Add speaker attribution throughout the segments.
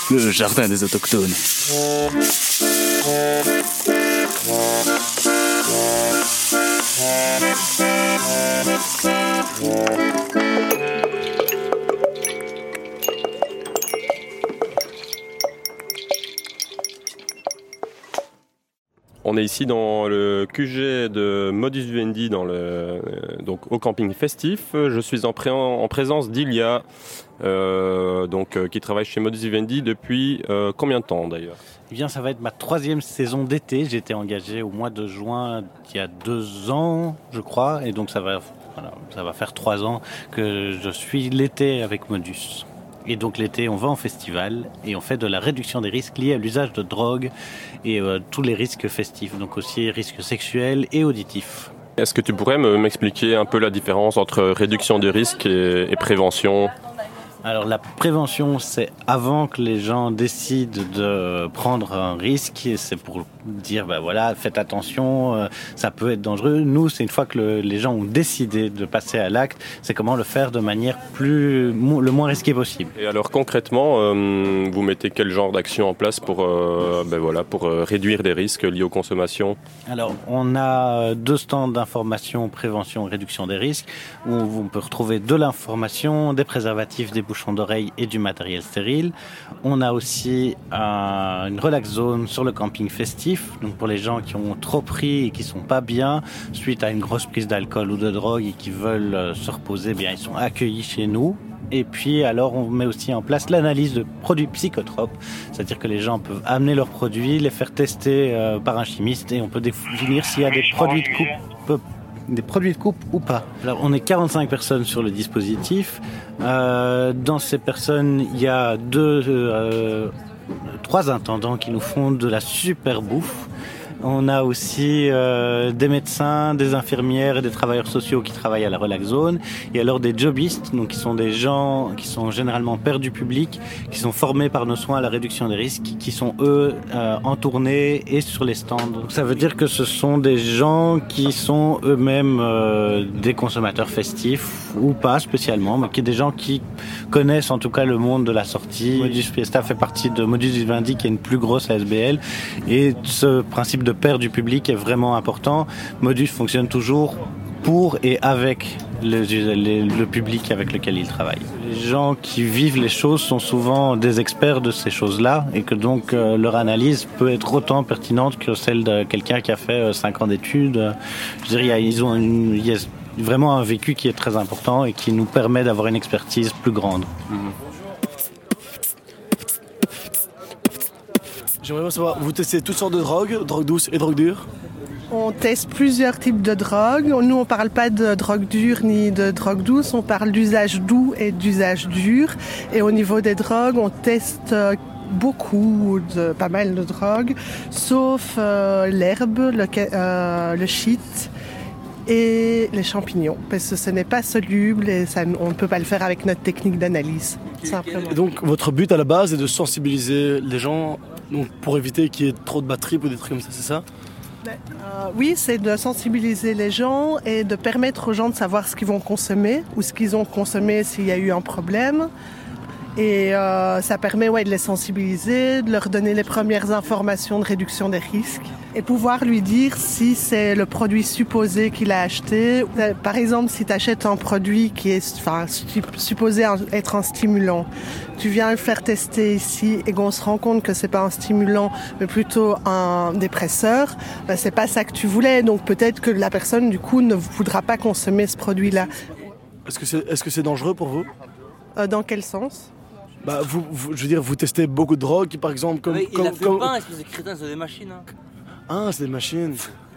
Speaker 1: le jardin des autochtones.
Speaker 2: On est ici dans le QG de Modus Vivendi, donc au camping festif. Je suis en présence d'Ilia, qui travaille chez Modus Vivendi depuis combien de temps d'ailleurs ?
Speaker 3: Eh bien, ça va être ma 3e saison d'été. J'ai été engagé au mois de juin il y a 2 ans, je crois, et donc ça va faire 3 ans que je suis l'été avec Modus. Et donc l'été, on va en festival et on fait de la réduction des risques liés à l'usage de drogue et tous les risques festifs, donc aussi risques sexuels et auditifs.
Speaker 2: Est-ce que tu pourrais m'expliquer un peu la différence entre réduction des risques et prévention ?
Speaker 3: Alors la prévention, c'est avant que les gens décident de prendre un risque, c'est pour dire faites attention, ça peut être dangereux. Nous, c'est une fois que les gens ont décidé de passer à l'acte, c'est comment le faire de manière le moins risquée possible.
Speaker 2: Et alors concrètement, vous mettez quel genre d'action en place pour réduire des risques liés aux consommations ?
Speaker 3: Alors on a 2 stands d'information, prévention et réduction des risques, où on peut retrouver de l'information, des préservatifs, des bouchons d'oreilles et du matériel stérile. On a aussi une relax zone sur le camping festif, donc pour les gens qui ont trop pris et qui sont pas bien suite à une grosse prise d'alcool ou de drogue et qui veulent se reposer, ils sont accueillis chez nous. Et puis alors on met aussi en place l'analyse de produits psychotropes, c'est-à-dire que les gens peuvent amener leurs produits, les faire tester par un chimiste et on peut définir s'il y a des produits de coupe ou pas. Alors, on est 45 personnes sur le dispositif. Dans ces personnes, il y a 3 intendants qui nous font de la super bouffe. On a aussi des médecins, des infirmières et des travailleurs sociaux qui travaillent à la relax zone. Et alors des jobistes, donc qui sont des gens qui sont généralement pairs du public, qui sont formés par nos soins à la réduction des risques, qui sont eux en tournée et sur les stands. Donc, ça veut dire que ce sont des gens qui sont eux-mêmes des consommateurs festifs ou pas spécialement, mais qui sont des gens qui connaissent en tout cas le monde de la sortie. Modus Fiesta fait partie de Modus Vivendi, qui est une plus grosse ASBL, et ce principe de pair du public est vraiment important. Modus fonctionne toujours pour et avec le public avec lequel il travaille. Les gens qui vivent les choses sont souvent des experts de ces choses-là et que donc leur analyse peut être autant pertinente que celle de quelqu'un qui a fait 5 ans d'études. Je dirais, il y a vraiment un vécu qui est très important et qui nous permet d'avoir une expertise plus grande.
Speaker 4: J'aimerais savoir, vous testez toutes sortes de drogues douces et drogues dures ?
Speaker 5: On teste plusieurs types de drogues. Nous, on ne parle pas de drogue dure ni de drogue douce, on parle d'usage doux et d'usage dur. Et au niveau des drogues, on teste pas mal de drogues, sauf l'herbe, le shit et les champignons, parce que ce n'est pas soluble et on ne peut pas le faire avec notre technique d'analyse.
Speaker 4: Et donc votre but à la base est de sensibiliser les gens pour éviter qu'il y ait trop de bad trip ou des trucs comme ça, c'est ça ?
Speaker 5: Oui, c'est de sensibiliser les gens et de permettre aux gens de savoir ce qu'ils vont consommer ou ce qu'ils ont consommé s'il y a eu un problème. Et ça permet de les sensibiliser, de leur donner les premières informations de réduction des risques et pouvoir lui dire si c'est le produit supposé qu'il a acheté. Par exemple, si tu achètes un produit qui est supposé être un stimulant, tu viens le faire tester ici et qu'on se rend compte que c'est pas un stimulant mais plutôt un dépresseur, c'est pas ça que tu voulais. Donc peut-être que la personne du coup ne voudra pas consommer ce produit-là.
Speaker 4: Est-ce que c'est dangereux pour vous ?
Speaker 5: Dans quel sens ?
Speaker 4: Vous testez beaucoup de drogues, par exemple, comme...
Speaker 6: Il a fait pas, espèce de crétin, c'est des machines.
Speaker 4: Ah, c'est des machines.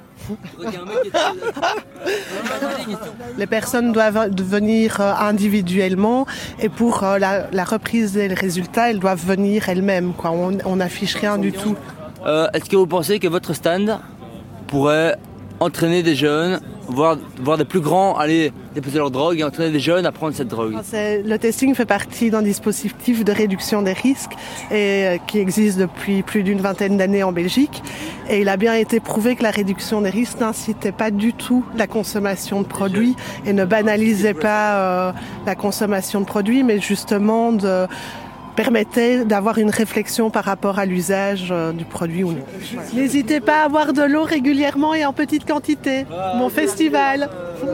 Speaker 5: Les personnes doivent venir individuellement et pour la reprise des résultats, elles doivent venir elles-mêmes. On n'affiche rien du tout.
Speaker 6: Est-ce que vous pensez que votre stand pourrait entraîner des jeunes, voir des plus grands aller déposer leur drogue et entraîner des jeunes à prendre cette drogue?
Speaker 5: Le testing fait partie d'un dispositif de réduction des risques qui existe depuis plus d'une vingtaine d'années en Belgique. Et il a bien été prouvé que la réduction des risques n'incitait pas du tout la consommation de produits et ne banalisait pas la consommation de produits, mais justement permettait d'avoir une réflexion par rapport à l'usage du produit ou non. N'hésitez pas à boire de l'eau régulièrement et en petite quantité. Mon festival.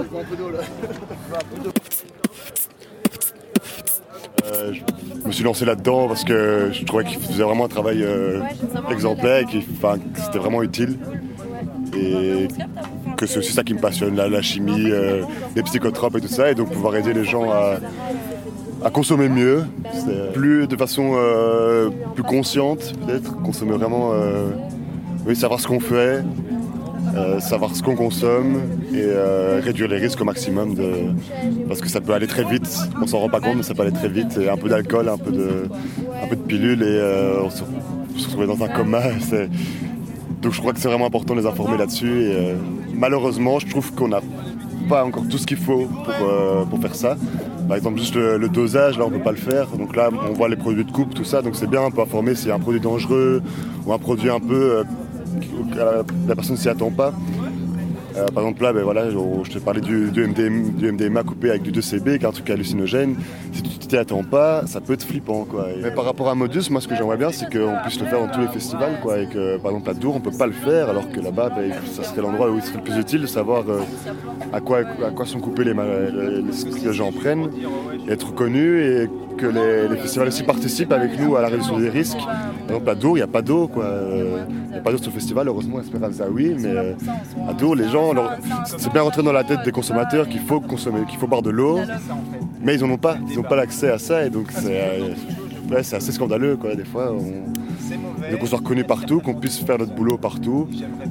Speaker 1: Je me suis lancé là-dedans parce que je trouvais qu'il faisait vraiment un travail exemplaire et que c'était vraiment utile. Et que c'est aussi ça qui me passionne, la chimie, les psychotropes et tout ça. Et donc pouvoir aider les gens à consommer mieux, de façon plus consciente peut-être, consommer vraiment, savoir ce qu'on fait, savoir ce qu'on consomme et réduire les risques au maximum parce que ça peut aller très vite, on s'en rend pas compte mais ça peut aller très vite, et un peu d'alcool, un peu de pilule et on se retrouve dans un coma. Donc je crois que c'est vraiment important de les informer là-dessus et malheureusement je trouve qu'on n'a pas encore tout ce qu'il faut pour faire ça. Par exemple juste le dosage, là on peut pas le faire, donc là on voit les produits de coupe, tout ça, donc c'est bien, on peut informer s'il y a un produit dangereux ou un produit un peu la personne ne s'y attend pas. Par exemple là, je te parlais du MDMA coupé avec du 2CB, qui est un truc hallucinogène. Si tu t'y attends pas, ça peut être flippant, quoi. Mais par rapport à Modus, moi ce que j'aimerais bien, c'est qu'on puisse le faire dans tous les festivals, quoi. Et que par exemple à Dour, on peut pas le faire, alors que là-bas, ça serait l'endroit où il serait le plus utile de savoir à quoi sont coupés ce que les gens prennent, et être connus, et que les festivals aussi participent avec nous à la réduction des risques. Par exemple à Dour, il n'y a pas d'eau, quoi. Il n'y a pas d'eau sur le festival, heureusement, Esperanza oui, mais à Dour, les gens, c'est bien rentré dans la tête des consommateurs qu'il faut consommer, qu'il faut boire de l'eau, mais ils n'ont pas l'accès à ça, et donc c'est assez scandaleux, quoi. Des fois, qu'on soit reconnu partout, qu'on puisse faire notre boulot partout,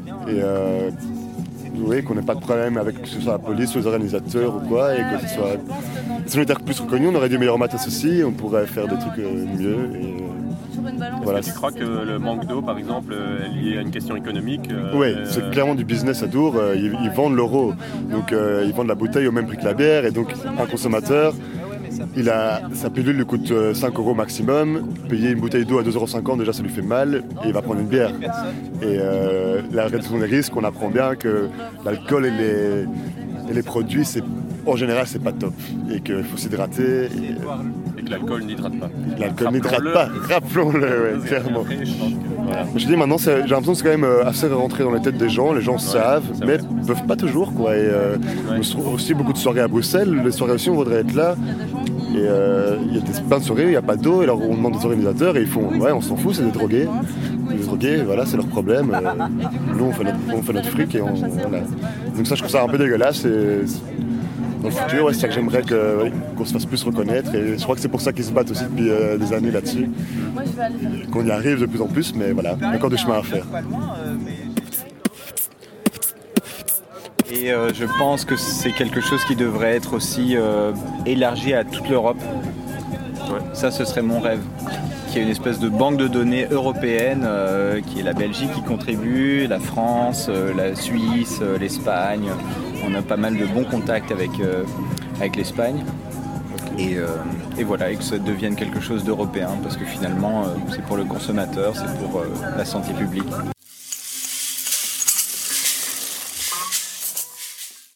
Speaker 1: et qu'on n'ait pas de problème avec que ce soit la police ou les organisateurs ou quoi, et que si on était plus reconnu, on aurait des meilleurs matos aussi, on pourrait faire des trucs mieux.
Speaker 2: Voilà. Est-ce que tu crois que le manque d'eau, par exemple, est lié à une question économique
Speaker 1: Oui, c'est clairement du business à Dour. Ils vendent l'euro, donc ils vendent la bouteille au même prix que la bière, et donc un consommateur, sa pilule lui coûte 5 € maximum. Payer une bouteille d'eau à 2,50 € déjà ça lui fait mal, et il va prendre une bière. Et la réduction des risques, on apprend bien que l'alcool et les produits, en général, c'est pas top, et qu'il faut s'hydrater.
Speaker 2: Et que l'alcool n'hydrate pas.
Speaker 1: L'alcool n'hydrate pas, rappelons-le, clairement. Voilà. Je dis maintenant, j'ai l'impression que c'est quand même assez rentré dans les têtes des gens, les gens savent, mais ne peuvent pas toujours, quoi. Et on se trouve aussi beaucoup de soirées à Bruxelles, les soirées aussi on voudrait être là. Et il y a plein de soirées, il n'y a pas d'eau, et alors on demande aux organisateurs et ils font on s'en fout, c'est des drogués. Les drogués, voilà, c'est leur problème. Nous on fait notre fric et voilà. Donc ça je trouve ça un peu dégueulasse. Et dans le futur, c'est ça que j'aimerais qu'on se fasse plus reconnaître, et je crois que c'est pour ça qu'ils se battent aussi depuis des années là-dessus. Qu'on y arrive de plus en plus, mais voilà, il y a encore du chemin à faire.
Speaker 7: Et je pense que c'est quelque chose qui devrait être aussi élargi à toute l'Europe. Ouais. Ça, ce serait mon rêve. Qu'il y ait une espèce de banque de données européenne, qui est la Belgique qui contribue, la France, la Suisse, l'Espagne. On a pas mal de bons contacts avec l'Espagne. Et voilà, et que ça devienne quelque chose d'européen, parce que finalement, c'est pour le consommateur, c'est pour la santé publique.